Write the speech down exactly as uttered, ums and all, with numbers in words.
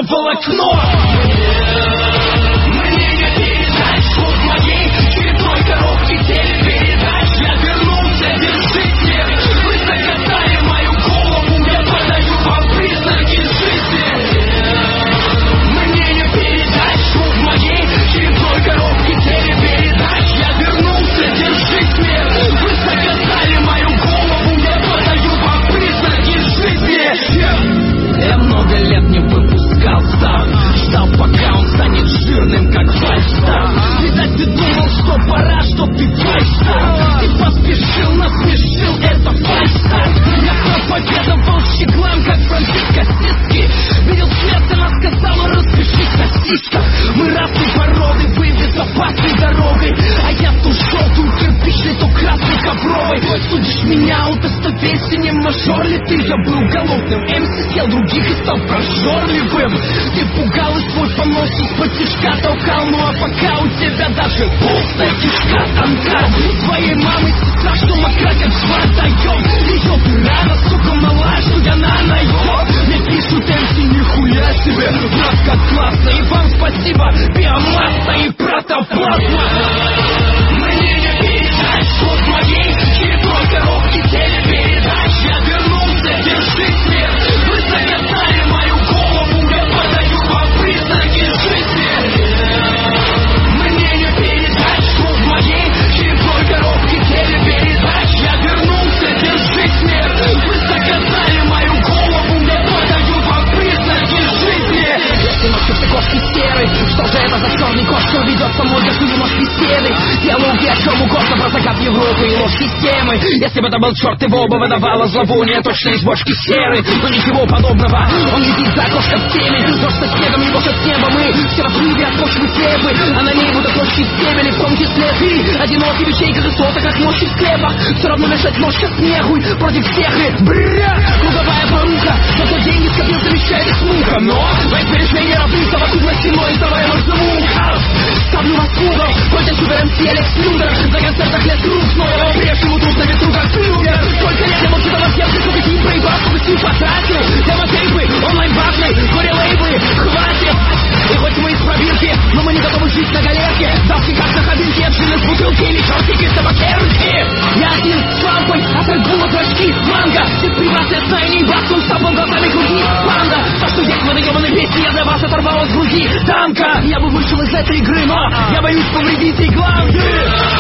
волокно. Мне не передать вкус моей черепной коробки телепередач. Я вернулся, держите. Вы закатали мою голову, я подаю вам признаки жизни. Мне не передать вкус моей черепной коробки телепередач. Я вернулся, держите. Вы закатали мою голову, я подаю вам признаки жизни. Я много лет не выпускался, ждал, пока он станет жирным, как фальстарт. Видать, ты думал, что пора, что ты фальстарт. Ты поспешил, насмешил, это фальстарт. Я проповедовал щеглам, как Франциск Ассизский. Видел смерть, она сказала, распишись на сиськах. Мы разные породы, вы безопасной дорогой, а я ту желтую кирпичной, то красной ковровой. Судишь меня, удостоверься, мажор ли ты? Я был голодным, МС съел других и стал прожорливым. Ты пугал и свой понос из-под тишка толкал. Ну а пока у тебя даже пустая кишка тонка. Твоей мамы сестра, что мокра, как жвартаём. Ее ты рано, сука, малая, что я на наём. Мне пишут МС, нихуя себе, брат, как классно. И вам спасибо, биомасса и протоплазма. Мне не передать вкус моей черепной коробки телепередач. Я вернулся, держите. Вы закатали мою голову, я подаю вам признаки жизни. Мне не передать вкус моей черепной коробки телепередач. Я вернулся, держите. Вы закатали мою голову, я подаю вам признаки жизни. Если ночью ты кошки серый, что же это за черный кот, что ведет со мной такую ложь беседы? Диалоги о чем угодно, про закат Европы и ложь системы. Если бы это был черт, его бы выдавало зловоние точно из бочки серы. Но ничего подобного, он летит за окошко в теме. Дождь со снегом, его с неба мы все в отрыве от почвы слепы. А на ней будут точки стебели, в том числе ты. Одинокий в ячейках и соток, как мощи в склепах. Все равно мешать ножка снегуй против всех и брррр. Круговая порука, зато деньги скопил, замещает их муха. Но в перешлении равны совокупности мной, давай нож звука. Ставлю вас в угол, против супер МС Алекс Людер. На концертах лет круг, снова прежнему тут на ветру как флюгер. Сколько лет я молчу до вас, я сколько сил проебал, сколько сил потратил. Демо-тейпы, онлайн-бафлы, горе-лейблы, хватит. И хоть мы из пробирки, но мы не готовы жить на галерке. Давки как на кабинке, отжили с бутылки или чертики с табакерки. Я один с лампой, а так было очки, манго. Без приватной сна и не ебаться, он стопом глазами круги. Панда, то что есть мои ебаные песни, я для вас оторвал от груди танка. Я бы вышел из этой игры, но я боюсь повредить ей гланды.